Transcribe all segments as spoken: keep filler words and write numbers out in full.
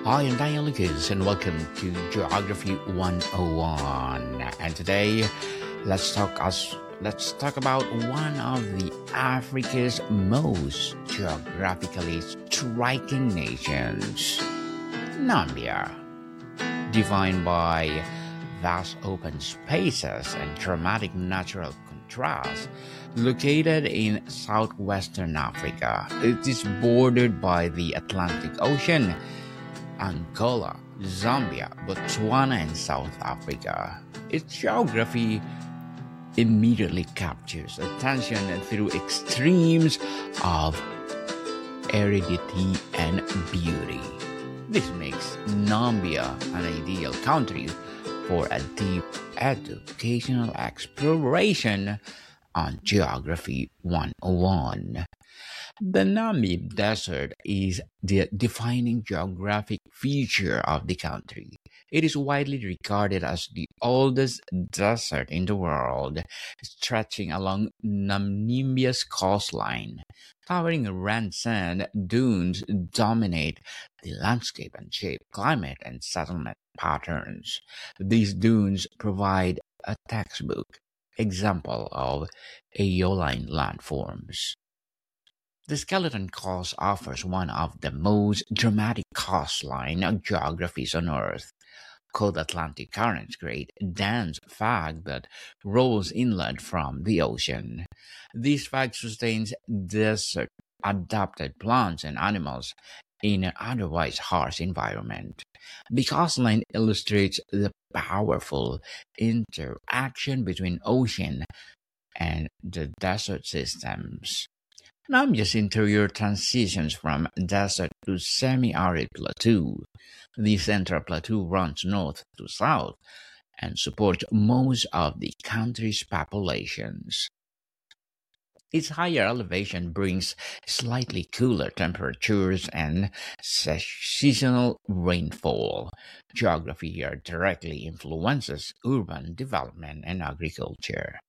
Hi, I'm Daniel Lucas, and welcome to Geography one oh one. And today, let's talk us let's talk about one of the Africa's most geographically striking nations, Nambia, defined by vast open spaces and dramatic natural contrast. Located in southwestern Africa, it is bordered by the Atlantic Ocean, Angola, Zambia, Botswana, and South Africa. Its geography immediately captures attention through extremes of aridity and beauty. This makes Nambia an ideal country for a deep educational exploration on Geography one oh one. The Namib Desert is the defining geographic feature of the country. It is widely regarded as the oldest desert in the world, stretching along Namibia's coastline. Towering red sand dunes dominate the landscape and shape climate and settlement patterns. These dunes provide a textbook example of aeoline landforms. The Skeleton Coast offers one of the most dramatic coastline geographies on Earth. Cold Atlantic currents create dense fog that rolls inland from the ocean. This fog sustains desert adapted plants and animals in an otherwise harsh environment. The coastline illustrates the powerful interaction between ocean and the desert systems. Namia's interior transitions from desert to semi-arid plateau. The central plateau runs north to south and supports most of the country's populations. Its higher elevation brings slightly cooler temperatures and se- seasonal rainfall. Geography here directly influences urban development and agriculture.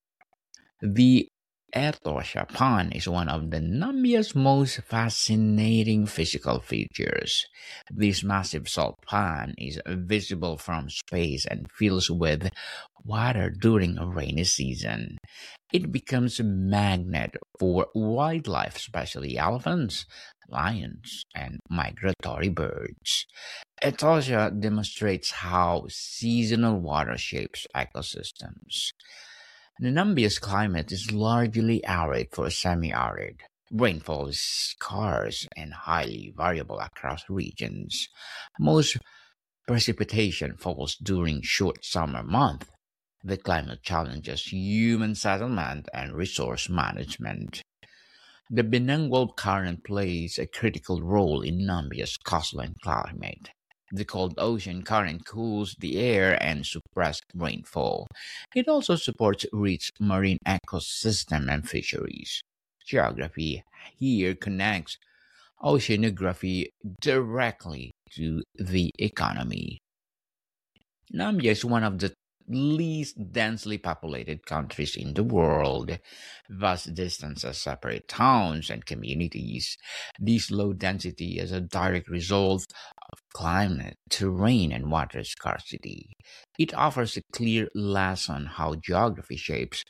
The Etosha Pond is one of the Namia's most fascinating physical features. This massive salt pond is visible from space and fills with water during a rainy season. It becomes a magnet for wildlife, especially elephants, lions, and migratory birds. Etosha demonstrates how seasonal water shapes ecosystems. Namib's climate is largely arid for semi-arid. Rainfall is scarce and highly variable across regions. Most precipitation falls during short summer months. The climate challenges human settlement and resource management. The Benangwal Current plays a critical role in Namibia's coastline climate. The cold ocean current cools the air and suppresses rainfall. It also supports rich marine ecosystem and fisheries. Geography here connects oceanography directly to the economy. Namibia is one of the least densely populated countries in the world. Vast distances separate towns and communities. This low density is a direct result of climate, terrain, and water scarcity. It offers a clear lesson how geography shapes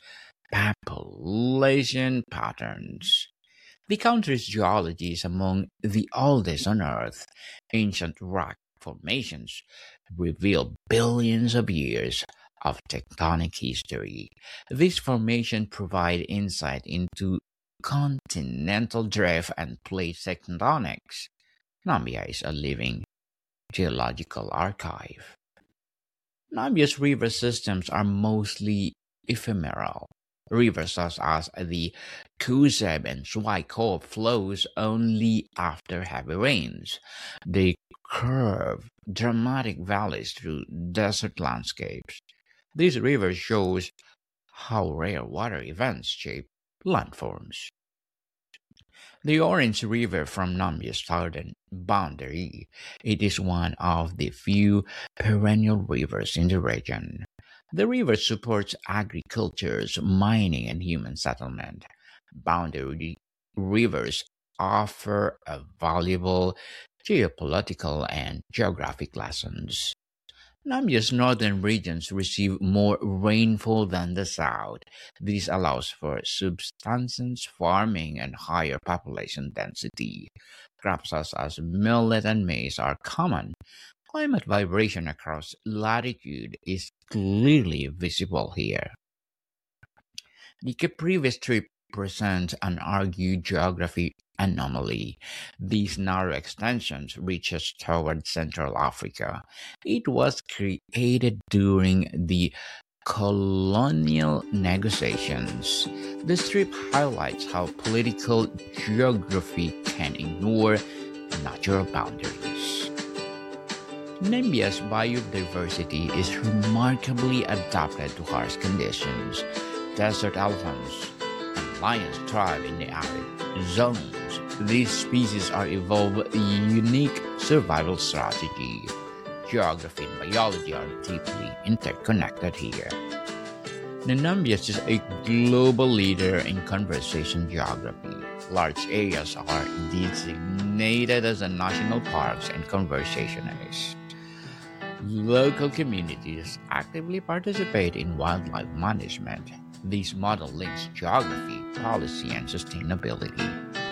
population patterns. The country's geology is among the oldest on Earth. Ancient rock formations reveal billions of years of tectonic history. These formations provide insight into continental drift and plate tectonics. Namibia is a living geological archive. Namibia's river systems are mostly ephemeral. Rivers such as the Kuseb and Swaiko flows only after heavy rains. They curve dramatic valleys through desert landscapes. These rivers shows how rare water events shape landforms. The Orange River from Namibia's southern boundary. It is one of the few perennial rivers in the region. The river supports agriculture, mining, and human settlement. Boundary rivers offer a valuable geopolitical, and geographic lessons. Namia's northern regions receive more rainfall than the south. This allows for subsistence farming and higher population density. Crops such as millet and maize are common. Climate vibration across latitude is clearly visible here. The Caprivi Strip presents an argued geography anomaly. These narrow extensions reaches toward Central Africa. It was created during the colonial negotiations. The strip highlights how political geography can ignore natural boundaries. Namibia's biodiversity is remarkably adapted to harsh conditions. Desert elephants and lions thrive in the arid zones. These species are evolved a unique survival strategy. Geography and biology are deeply interconnected here. Namibia is a global leader in conservation geography. Large areas are designated as national parks and conservation areas. Local communities actively participate in wildlife management. This model links geography, policy, and sustainability.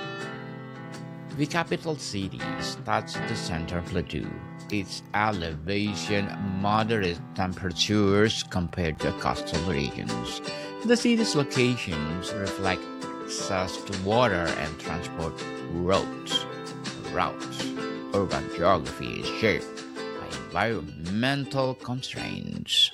The capital city starts at the center plateau. Its elevation, moderate temperatures compared to coastal regions. The city's locations reflect access to water and transport routes. routes. Urban geography is shaped by environmental constraints.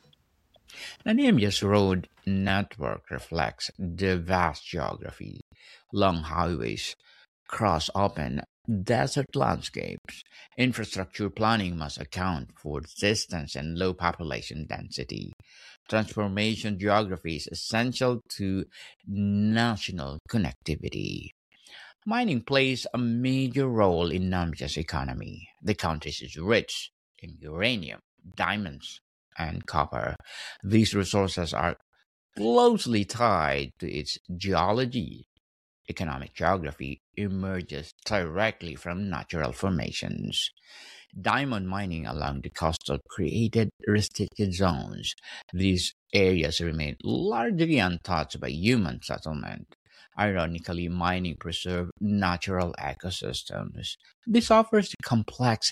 Namibia's road network reflects the vast geography. Long highways cross open desert landscapes. Infrastructure planning must account for distance and low population density. Transformation geography is essential to national connectivity. Mining plays a major role in Namibia's economy. The country is rich in uranium, diamonds, and copper. These resources are closely tied to its geology. Economic geography emerges directly from natural formations. Diamond mining along the coastal created restricted zones. These areas remain largely untouched by human settlement. Ironically, mining preserved natural ecosystems. This offers a complex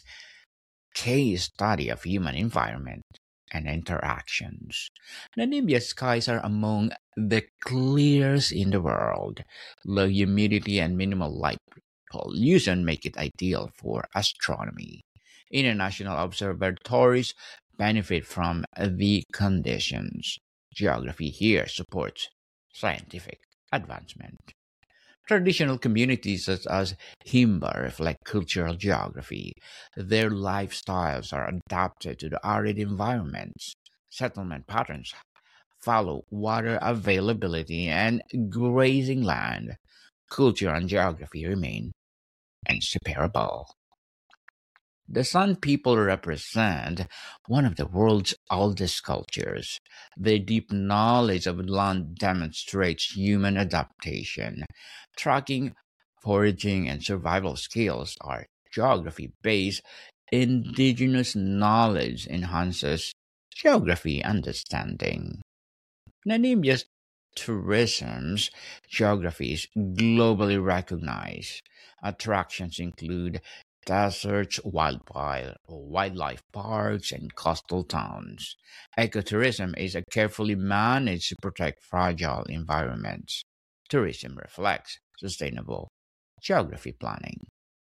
case study of human environment and interactions. Namibia's skies are among the clearest in the world. Low humidity and minimal light pollution make it ideal for astronomy. International observatories benefit from the conditions. Geography here supports scientific advancement. Traditional communities such as Himba reflect cultural geography. Their lifestyles are adapted to the arid environments. Settlement patterns follow water availability and grazing land. Culture and geography remain inseparable. The San people represent one of the world's oldest cultures. Their deep knowledge of land demonstrates human adaptation. Tracking, foraging, and survival skills are geography based. Indigenous knowledge enhances geography understanding. Namibia's tourism's geography is globally recognized. Attractions include deserts, wildfire, wildlife parks, and coastal towns. Ecotourism is a carefully managed to protect fragile environments. Tourism reflects sustainable geography planning.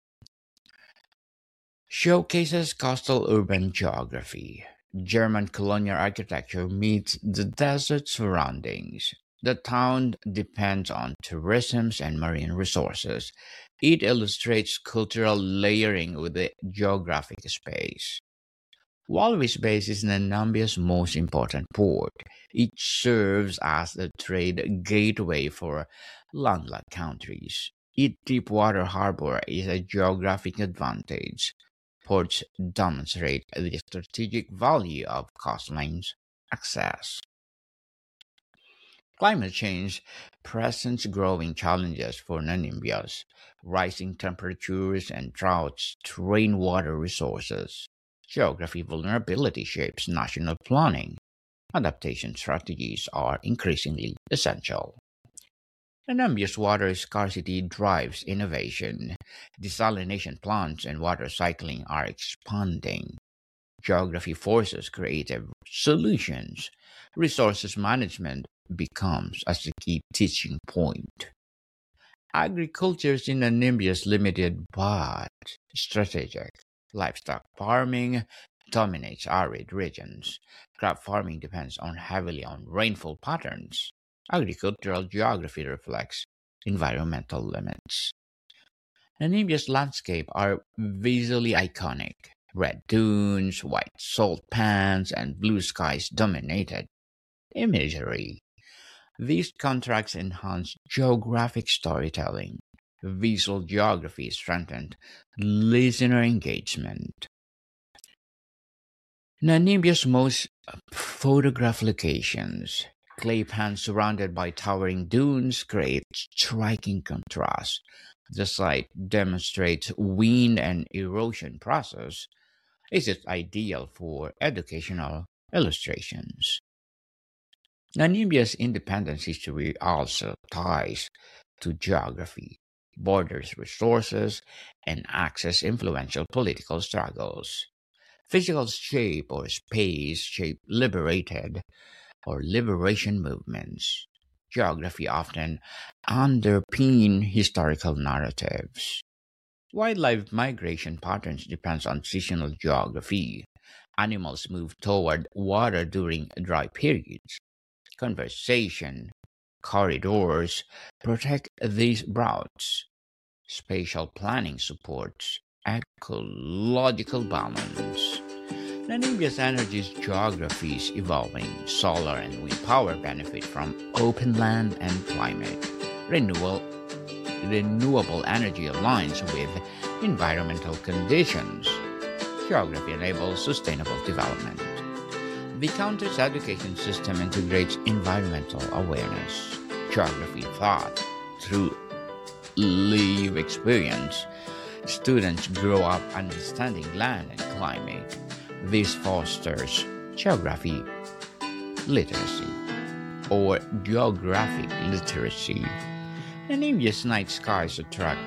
Showcases coastal urban geography. German colonial architecture meets the desert surroundings. The town depends on tourism and marine resources. It illustrates cultural layering with the geographic space. Walvis Bay is Namibia most important port. It serves as a trade gateway for landlocked countries. Its deep-water harbor is a geographic advantage. Ports demonstrate the strategic value of coastlines access. Climate change presents growing challenges for Namibia's rising temperatures and droughts strain water resources. Geography vulnerability shapes national planning. Adaptation strategies are increasingly essential. Namibia's water scarcity drives innovation. Desalination plants and water cycling are expanding. Geography forces creative solutions. Resources management becomes as a key teaching point. Agriculture in Namibia is limited but strategic. Livestock farming dominates arid regions. Crop farming depends on heavily on rainfall patterns. Agricultural geography reflects environmental limits. Namibia's landscape are visually iconic. Red dunes, white salt pans, and blue skies dominated imagery. These contrasts enhance geographic storytelling. Visual geography strengthened listener engagement. Namibia's most photographed locations. Clay pans surrounded by towering dunes create striking contrast. The site demonstrates wind and erosion process. Is it ideal for educational illustrations? Namibia's independence history also ties to geography, borders, resources, and access influential political struggles. Physical shape or space shape liberated or liberation movements. Geography often underpin historical narratives. Wildlife migration patterns depends on seasonal geography. Animals move toward water during dry periods. Conversation corridors protect these routes. Spatial planning supports ecological balance. Namibia's energy geography is evolving. Solar and wind power benefit from open land and climate. Renewal, renewable energy aligns with environmental conditions. Geography enables sustainable development. The country's education system integrates environmental awareness. Geography taught through lived experience. Students grow up understanding land and climate. This fosters geography literacy or geographic literacy. Namibia's night skies attract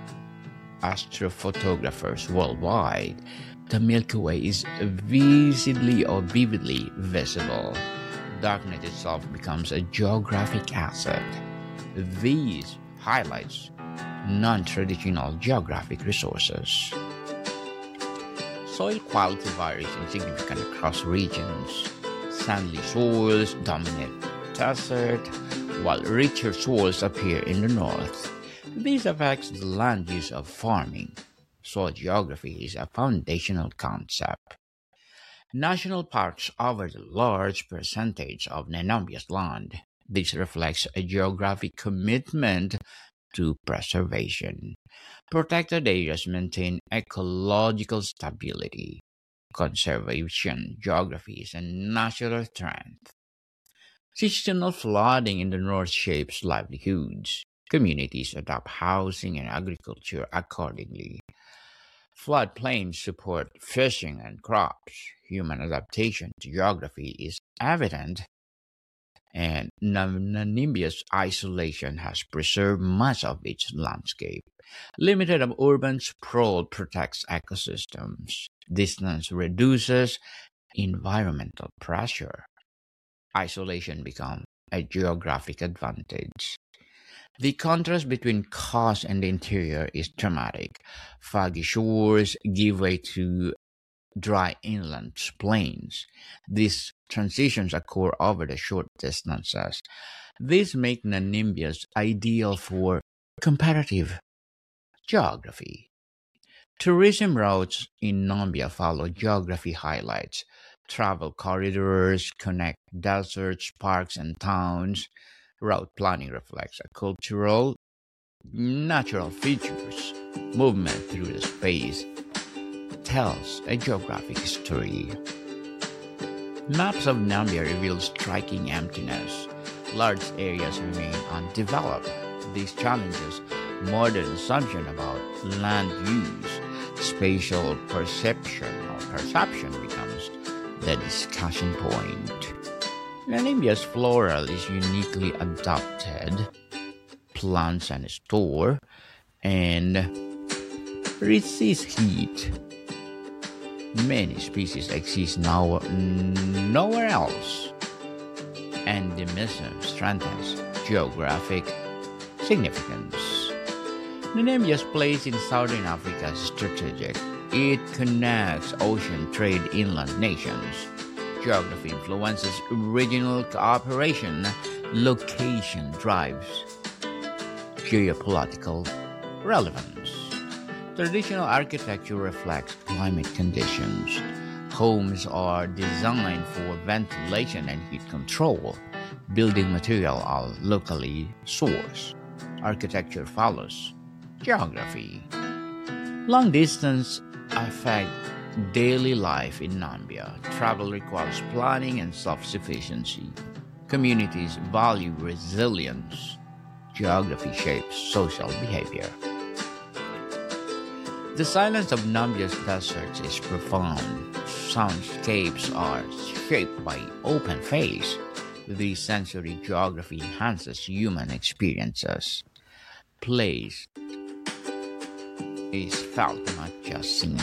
astrophotographers worldwide. The Milky Way is visibly or vividly visible. Darkness itself becomes a geographic asset. These highlights non-traditional geographic resources. Soil quality varies significantly across regions. Sandy soils dominate desert, while richer soils appear in the north. This affects the land use of farming. Soil geography is a foundational concept. National parks cover a large percentage of Namibia's land. This reflects a geographic commitment to preservation. Protected areas maintain ecological stability. Conservation geography is a national strength. Seasonal flooding in the north shapes livelihoods. Communities adapt housing and agriculture accordingly. Floodplains support fishing and crops. Human adaptation to geography is evident, and Nam- Namibia's isolation has preserved much of its landscape. Limited of urban sprawl protects ecosystems. Distance reduces environmental pressure. Isolation becomes a geographic advantage. The contrast between coast and the interior is dramatic. Foggy shores give way to dry inland plains. These transitions occur over the short distances. These make Namibia's ideal for comparative geography. Tourism routes in Namibia follow geography highlights. Travel corridors connect deserts, parks, and towns. Route planning reflects a cultural, natural features. Movement through the space tells a geographic story. Maps of Namibia reveal striking emptiness. large areas remain undeveloped. These challenges modern assumption about land use, spatial perception or perception becomes the discussion point. Namibia's floral is uniquely adapted. Plants and store and resist heat. Many species exist now nowhere else. Endemism strengthens geographic significance. Namibia's place in Southern Africa is strategic. It connects ocean trade inland nations. Geography influences regional cooperation. Location drives geopolitical relevance. Traditional architecture reflects climate conditions. Homes are designed for ventilation and heat control. Building material are locally sourced. Architecture follows geography. Long distance affect daily life in Namibia. Travel requires planning and self-sufficiency. Communities value resilience. Geography shapes social behavior. The silence of Namibia's deserts is profound. Soundscapes are shaped by open face. The sensory geography enhances human experiences. Place is felt, not just seen.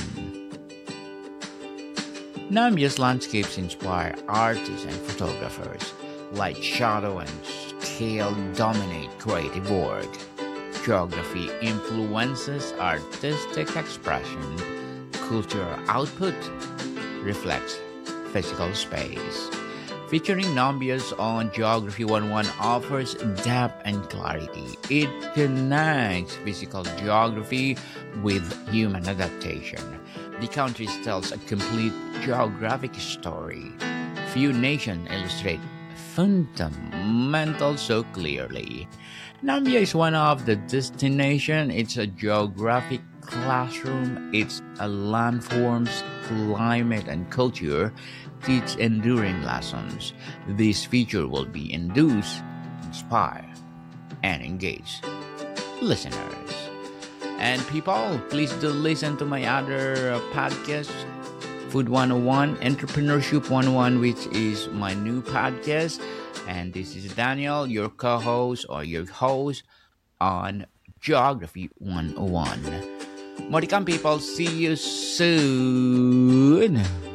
Namibia's landscapes inspire artists and photographers. Light, shadow, and scale dominate creative work. Geography influences artistic expression. Cultural output reflects physical space. Featuring Namibia's own Geography one oh one offers depth and clarity. It connects physical geography with human adaptation. The country tells a complete geographic story. Few nations illustrate fundamentals so clearly. Namibia is one of the destinations. It's a geographic classroom. It's a landforms, climate, and culture teach enduring lessons. This feature will be induce, inspire, and engage listeners. And people, please do listen to my other uh, podcast, Food one oh one, Entrepreneurship one oh one, which is my new podcast. And this is Daniel, your co-host or your host on Geography one oh one. Modicum people, see you soon.